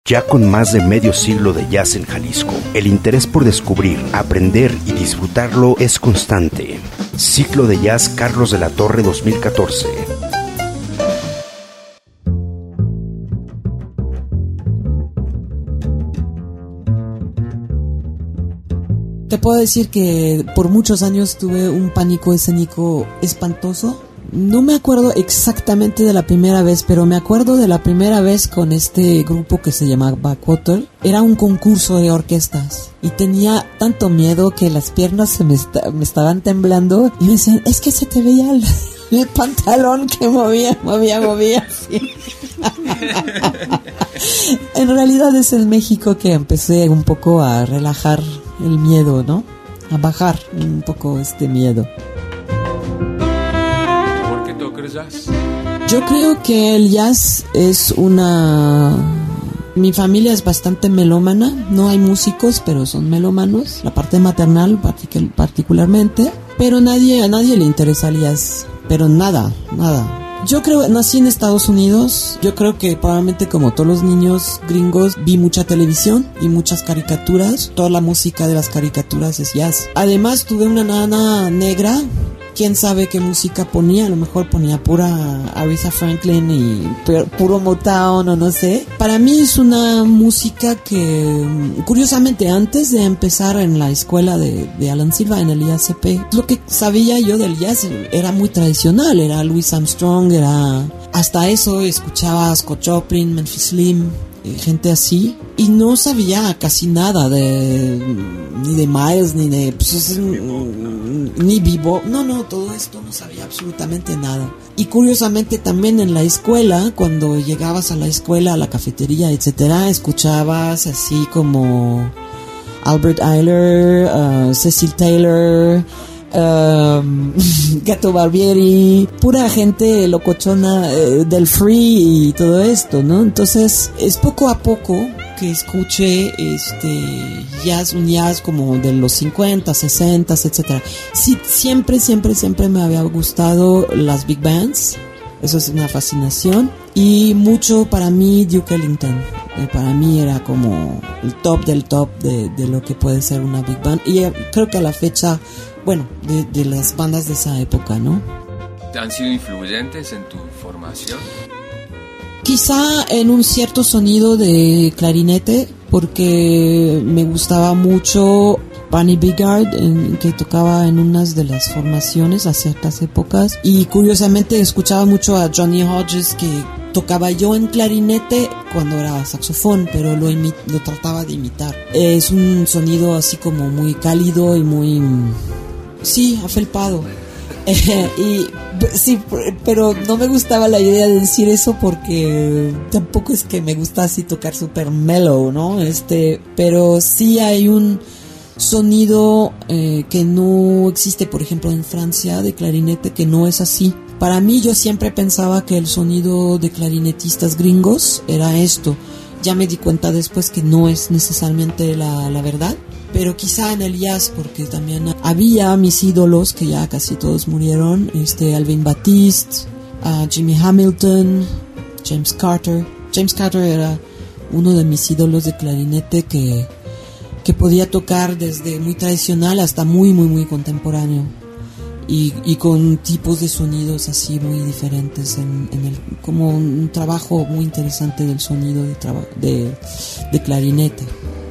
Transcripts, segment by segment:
Ya con más de medio siglo de jazz en Jalisco, el interés por descubrir, aprender y disfrutarlo es constante. Ciclo de Jazz Carlos de la Torre 2014. Te puedo decir que por muchos años tuve un pánico escénico espantoso. No me acuerdo exactamente de la primera vez, pero me acuerdo de la primera vez con este grupo que se llamaba Backwater. Era un concurso de orquestas y tenía tanto miedo que las piernas se me estaban temblando y me decían, es que se te veía el pantalón que movía. Sí. En realidad es en México que empecé un poco a relajar el miedo, ¿no? A bajar un poco este miedo. ¿Por qué tocas jazz? Yo creo que el jazz es mi familia es bastante melómana, no hay músicos, pero son melómanos, la parte maternal particularmente, pero a nadie le interesa el jazz, pero nada. Yo creo, nací en Estados Unidos, yo creo que probablemente como todos los niños gringos vi mucha televisión y muchas caricaturas, toda la música de las caricaturas es jazz. Además tuve una nana negra, quién sabe qué música ponía, a lo mejor ponía pura Aretha Franklin y puro Motown o no sé. Para mí es una música que, curiosamente, antes de empezar en la escuela de Alan Silva, en el IACP, lo que sabía yo del jazz era muy tradicional, era Louis Armstrong, hasta eso escuchaba Scott Joplin, Memphis Slim, gente así, y no sabía casi nada ni de Miles, ni bebop, no, todo esto no sabía absolutamente nada. Y curiosamente también en la escuela, cuando llegabas a la escuela, a la cafetería, etcétera, escuchabas así como Albert Ayler, Cecil Taylor, Gato Barbieri, pura gente locochona del free y todo esto, ¿no? Entonces es poco a poco que escuché un jazz como de los 50, 60, etcétera. Sí, siempre me había gustado las big bands. Eso es una fascinación. Y mucho para mí Duke Ellington. Para mí era como el top del top de lo que puede ser una big band. Y creo que a la fecha, bueno, de las bandas de esa época, ¿no? ¿Han sido influyentes en tu formación? Quizá en un cierto sonido de clarinete, porque me gustaba mucho Bunny Bigard, que tocaba en unas de las formaciones a ciertas épocas, y curiosamente escuchaba mucho a Johnny Hodges, que tocaba yo en clarinete cuando era saxofón, pero lo trataba de imitar. Es un sonido así como muy cálido y muy, sí, afelpado. Y sí, pero no me gustaba la idea de decir eso porque tampoco es que me gusta así tocar super mellow, ¿no? Pero sí hay un sonido que no existe, por ejemplo, en Francia, de clarinete, que no es así. Para mí, yo siempre pensaba que el sonido de clarinetistas gringos era esto. Ya me di cuenta después que no es necesariamente la verdad. Pero quizá en el jazz, porque también había mis ídolos, que ya casi todos murieron, Alvin Batiste, Jimmy Hamilton, James Carter. James Carter era uno de mis ídolos de clarinete que podía tocar desde muy tradicional hasta muy, muy, muy contemporáneo. Y con tipos de sonidos así muy diferentes, como un trabajo muy interesante del sonido de clarinete.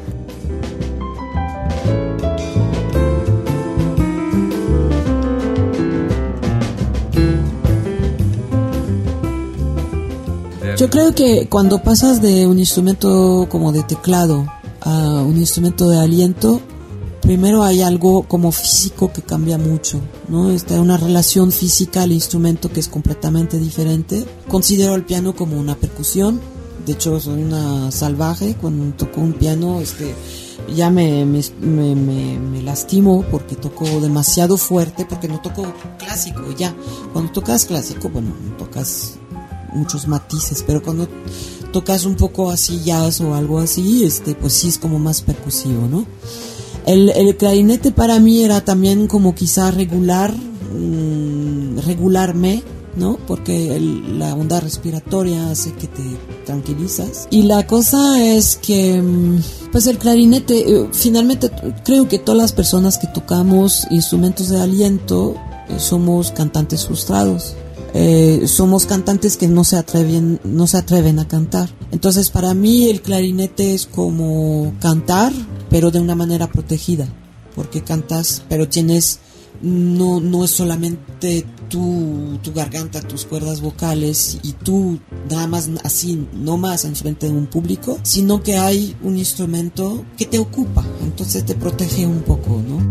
Yo creo que cuando pasas de un instrumento como de teclado a un instrumento de aliento, primero hay algo como físico que cambia mucho, ¿no? Una relación física al instrumento que es completamente diferente. Considero el piano como una percusión. De hecho, soy una salvaje. Cuando toco un piano, ya me lastimo porque toco demasiado fuerte, porque no toco clásico ya. Cuando tocas clásico, bueno, tocas muchos matices, pero cuando tocas un poco así jazz o algo así, pues sí es como más percusivo, ¿no? El clarinete para mí era también como quizá regularme, ¿no? Porque la onda respiratoria hace que te tranquilizas. Y la cosa es que, pues el clarinete, finalmente creo que todas las personas que tocamos instrumentos de aliento somos cantantes frustrados. Somos cantantes que no se atreven a cantar. Entonces para mí el clarinete es como cantar, pero de una manera protegida, porque cantas, pero tienes, no es solamente tu garganta, tus cuerdas vocales y tú nada más así, no más en frente de un público, sino que hay un instrumento que te ocupa, entonces te protege un poco, ¿no?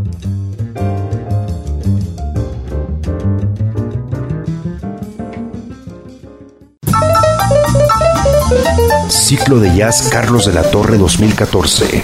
Ciclo de Jazz Carlos de la Torre 2014.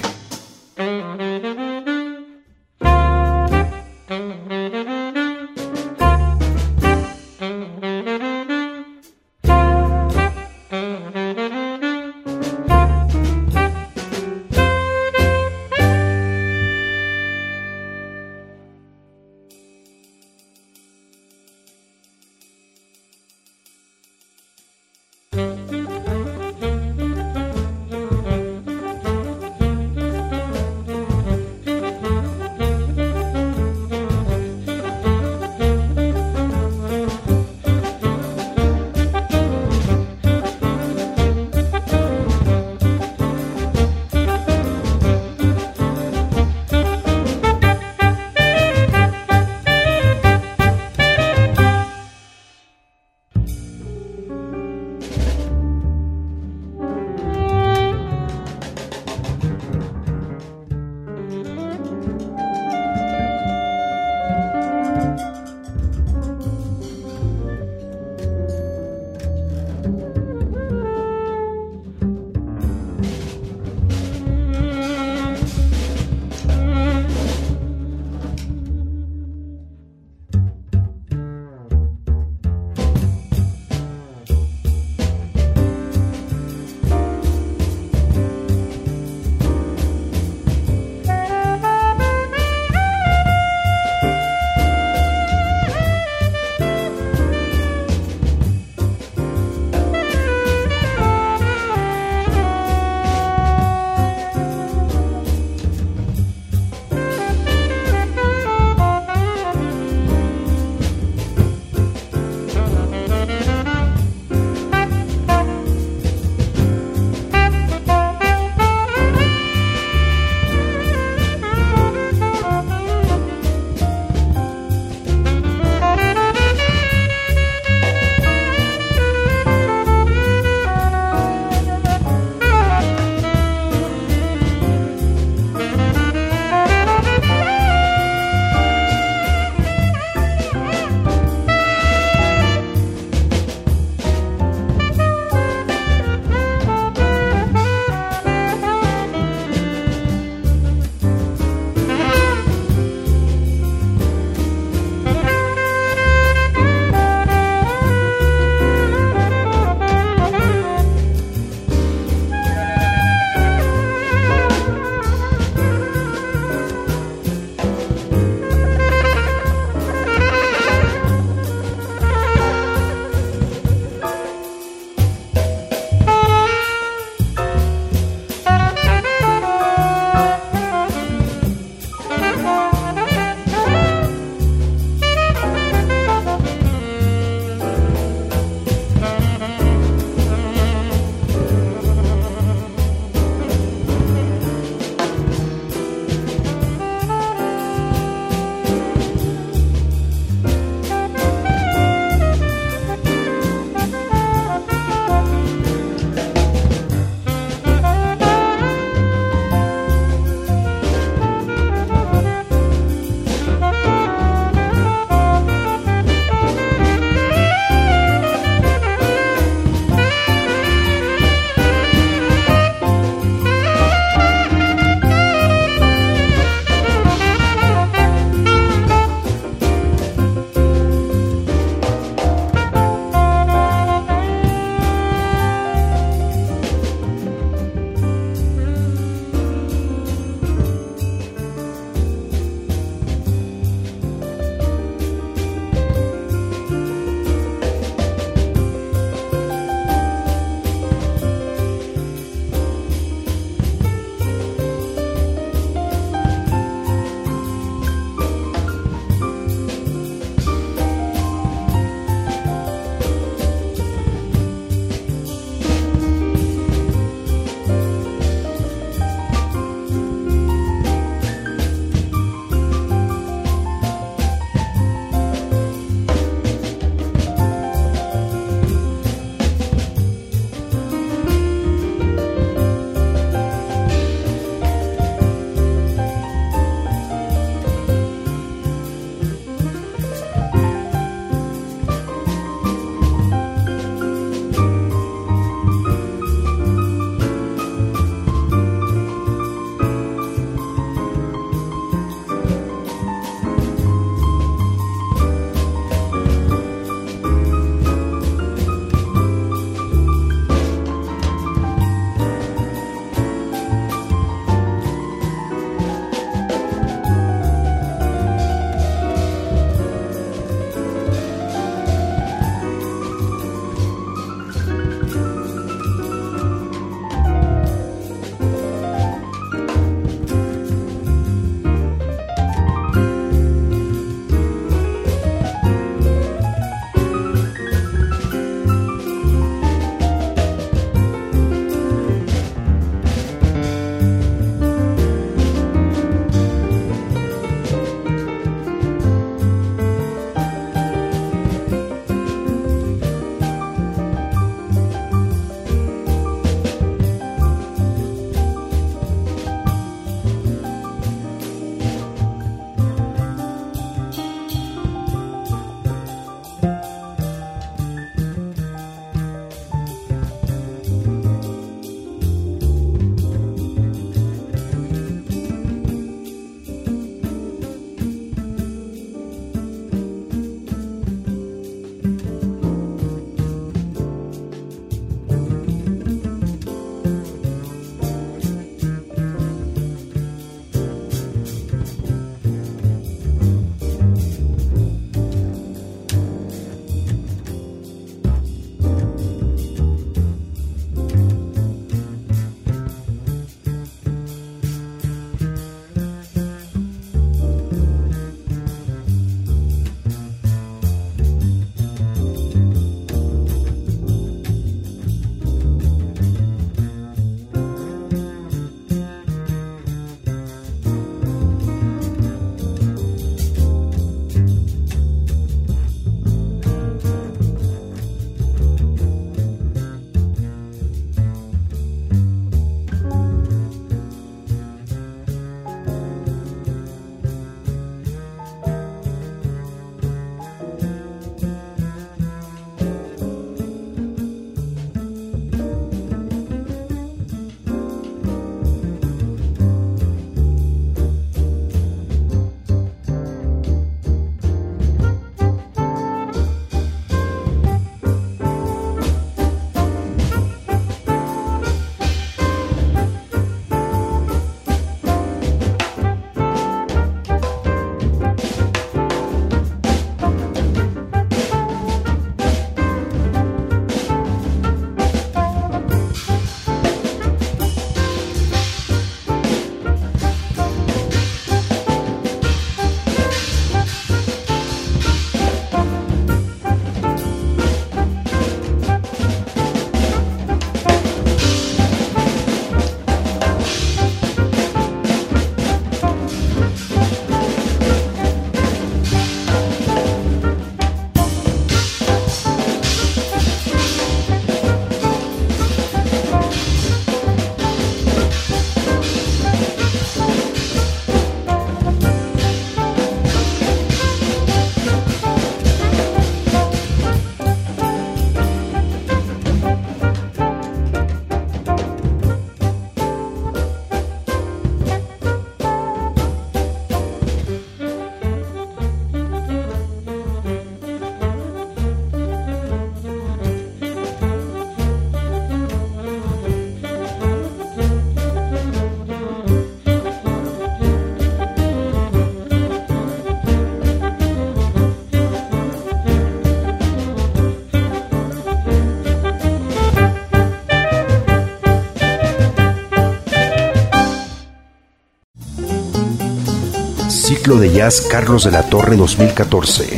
Ciclo de Jazz Carlos de la Torre 2014.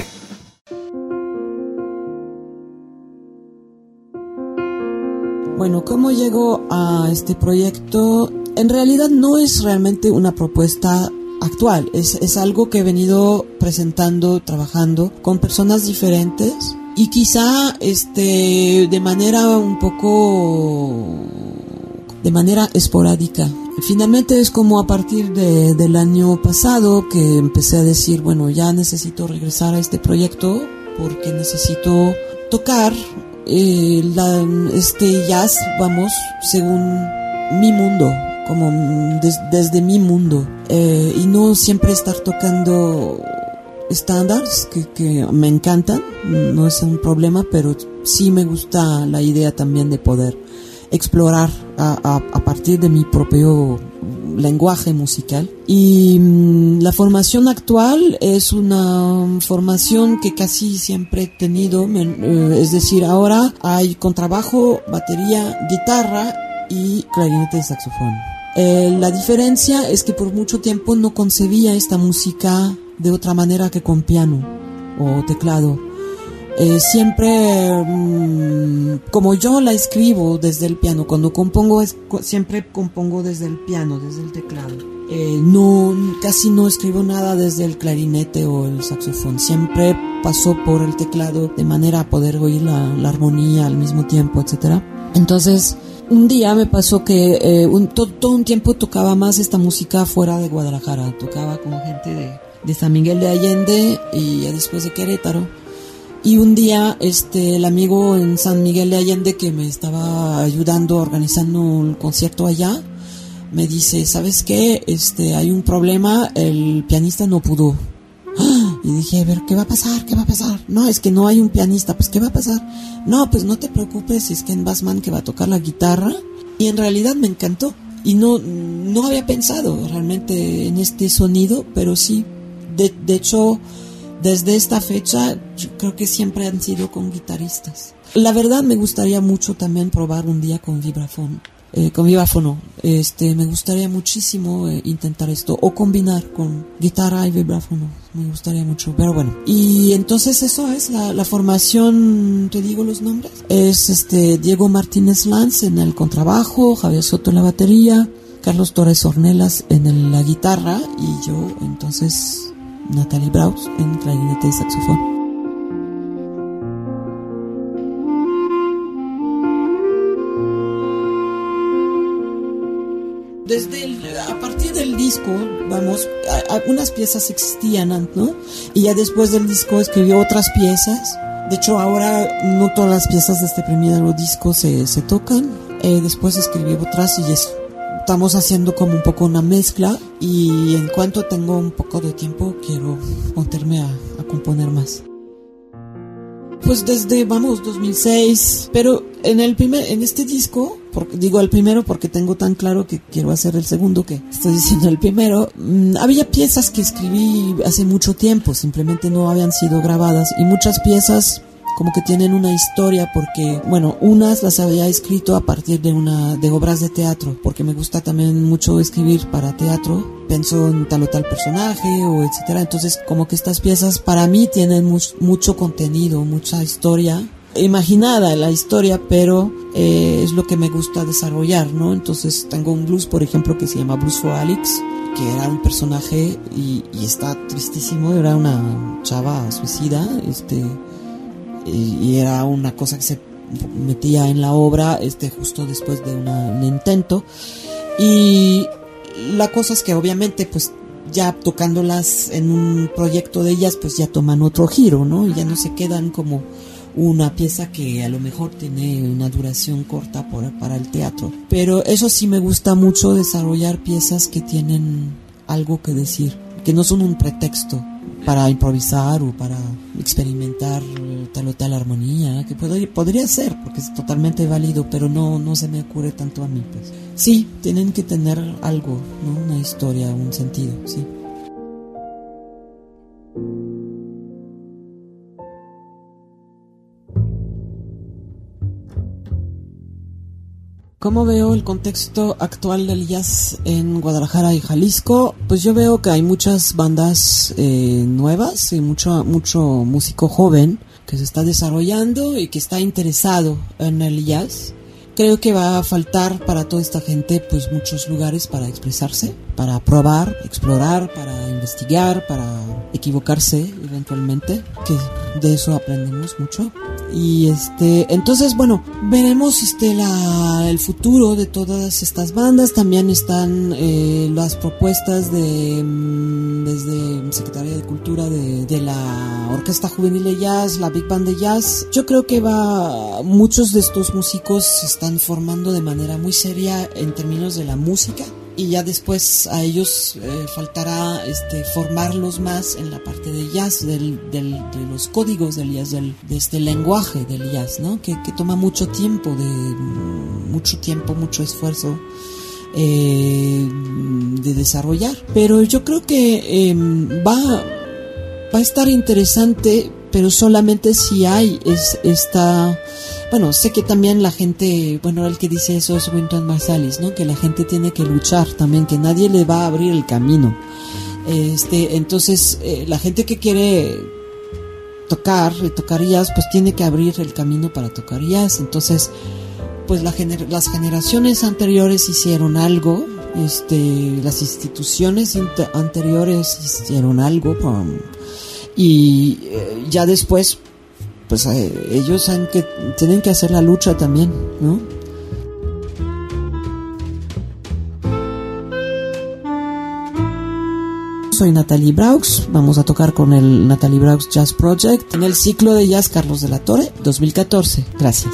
Bueno, ¿cómo llego a este proyecto? En realidad no es realmente una propuesta actual, es algo que he venido presentando, trabajando con personas diferentes y quizá de manera esporádica. Finalmente es como a partir del año pasado que empecé a decir, bueno, ya necesito regresar a este proyecto porque necesito tocar este jazz, vamos, según mi mundo, como desde mi mundo, y no siempre estar tocando estándares que me encantan, no es un problema, pero sí me gusta la idea también de poder explorar a partir de mi propio lenguaje musical. Y la formación actual es una formación que casi siempre he tenido, es decir, ahora hay contrabajo, batería, guitarra y clarinete y saxofón. La diferencia es que por mucho tiempo no concebía esta música de otra manera que con piano o teclado. Siempre, como yo la escribo desde el piano, cuando compongo siempre compongo desde el piano, desde el teclado. Casi no escribo nada desde el clarinete o el saxofón. Siempre paso por el teclado de manera a poder oír la armonía al mismo tiempo, etcétera. Entonces, un día me pasó que todo un tiempo tocaba más esta música fuera de Guadalajara. Tocaba con gente de San Miguel de Allende y después de Querétaro. Y un día el amigo en San Miguel de Allende que me estaba ayudando organizando el concierto allá me dice, ¿sabes qué? Hay un problema, el pianista no pudo. Y dije, a ver, ¿qué va a pasar? ¿Qué va a pasar? No, es que no hay un pianista, pues ¿qué va a pasar? No, pues no te preocupes, es Ken Bassman que va a tocar la guitarra. Y en realidad me encantó. Y no había pensado realmente en este sonido, pero sí, de hecho, desde esta fecha, yo creo que siempre han sido con guitarristas. La verdad me gustaría mucho también probar un día con vibráfono. Me gustaría muchísimo intentar esto, o combinar con guitarra y vibráfono, me gustaría mucho, pero bueno. Y entonces eso es la formación, te digo los nombres, es Diego Martínez Lanz en el contrabajo, Javier Soto en la batería, Carlos Torres Ornelas en la guitarra y yo entonces Natalie Braus en clarinete y saxofón. A partir del disco, vamos, algunas piezas existían, ¿no? Y ya después del disco escribió otras piezas. De hecho, ahora no todas las piezas de este primer disco se tocan. Después escribí otras y estamos haciendo como un poco una mezcla. Y en cuanto tengo un poco de tiempo, quiero ponerme a componer más. Pues desde, 2006, pero en este disco, digo el primero porque tengo tan claro que quiero hacer el segundo que estoy diciendo el primero, había piezas que escribí hace mucho tiempo, simplemente no habían sido grabadas y muchas piezas como que tienen una historia porque, bueno, unas las había escrito a partir de obras de teatro, porque me gusta también mucho escribir para teatro, pienso en tal o tal personaje o etcétera, entonces como que estas piezas para mí tienen mucho contenido, mucha historia, imaginada la historia, pero es lo que me gusta desarrollar, ¿no? Entonces tengo un blues, por ejemplo, que se llama Blues for Alex, que era un personaje y está tristísimo, era una chava suicida, y era una cosa que se metía en la obra justo después de un intento, y la cosa es que obviamente pues ya tocándolas en un proyecto de ellas pues ya toman otro giro, ¿no? Y ya no se quedan como una pieza que a lo mejor tiene una duración corta para el teatro, pero eso sí me gusta mucho, desarrollar piezas que tienen algo que decir, que no son un pretexto para improvisar o para experimentar tal o tal armonía, que podría ser, porque es totalmente válido, pero no se me ocurre tanto a mí, pues. Sí, tienen que tener algo, ¿no? Una historia, un sentido, sí. ¿Cómo veo el contexto actual del jazz en Guadalajara y Jalisco? Pues yo veo que hay muchas bandas nuevas y mucho músico joven que se está desarrollando y que está interesado en el jazz. Creo que va a faltar para toda esta gente pues muchos lugares para expresarse, para probar, explorar, para investigar, para equivocarse eventualmente, que de eso aprendemos mucho. Y entonces bueno, veremos el futuro de todas estas bandas. También están las propuestas desde Secretaría de Cultura de la Orquesta Juvenil de Jazz, la Big Band de Jazz. Yo creo que muchos de estos músicos se están formando de manera muy seria en términos de la música, y ya después a ellos faltará formarlos más en la parte de jazz, de los códigos del jazz, de este lenguaje del jazz, ¿no? Que toma mucho tiempo, mucho esfuerzo de desarrollar. Pero yo creo que va a estar interesante, pero solamente si hay esta... Bueno, sé que también la gente, el que dice eso es Wynton Marsalis, ¿no? Que la gente tiene que luchar también, que nadie le va a abrir el camino. Entonces, la gente que quiere tocar jazz, pues tiene que abrir el camino para tocar jazz. Entonces, pues las generaciones anteriores hicieron algo, las instituciones anteriores hicieron algo, y ya después pues ellos tienen que hacer la lucha también, ¿no? Soy Natalie Braux, vamos a tocar con el Natalie Braux Jazz Project en el ciclo de jazz Carlos de la Torre 2014. Gracias.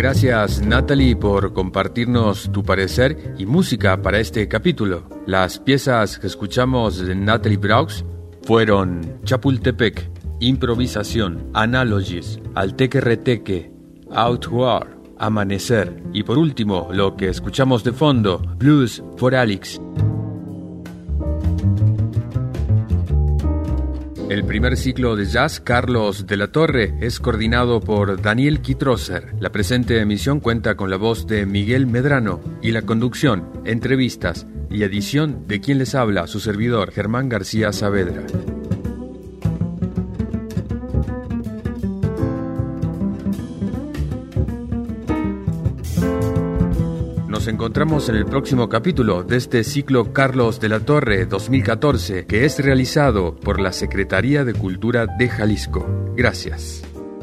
Gracias, Natalie, por compartirnos tu parecer y música para este capítulo. Las piezas que escuchamos de Natalie Braux fueron Chapultepec, Improvisación, Analogies, Alteque Reteque, Outward, Amanecer y por último, lo que escuchamos de fondo, Blues for Alex. El primer ciclo de jazz Carlos de la Torre es coordinado por Daniel Kitroser. La presente emisión cuenta con la voz de Miguel Medrano y la conducción, entrevistas y edición de quien les habla, su servidor Germán García Saavedra. Nos encontramos en el próximo capítulo de este ciclo Carlos de la Torre 2014, que es realizado por la Secretaría de Cultura de Jalisco. Gracias.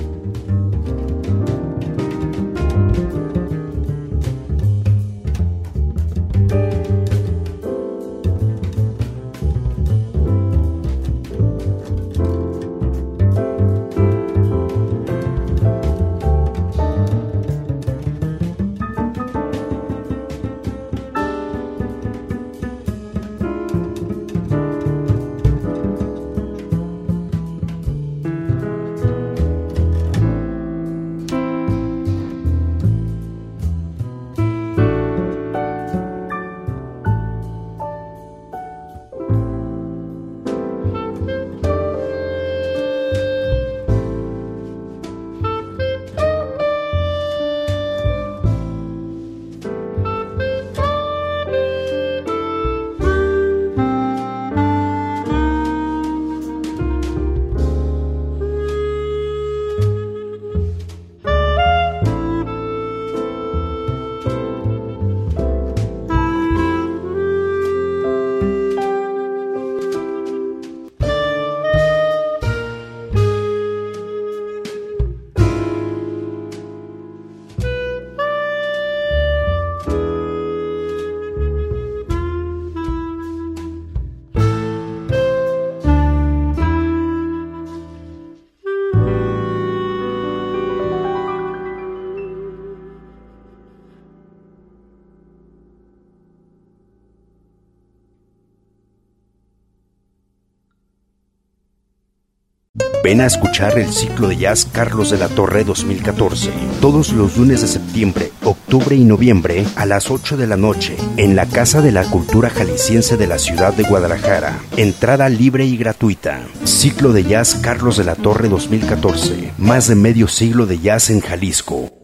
Ven a escuchar el ciclo de jazz Carlos de la Torre 2014, todos los lunes de septiembre, octubre y noviembre a las 8 de la noche, en la Casa de la Cultura Jalisciense de la ciudad de Guadalajara. Entrada libre y gratuita. Ciclo de jazz Carlos de la Torre 2014, más de medio siglo de jazz en Jalisco.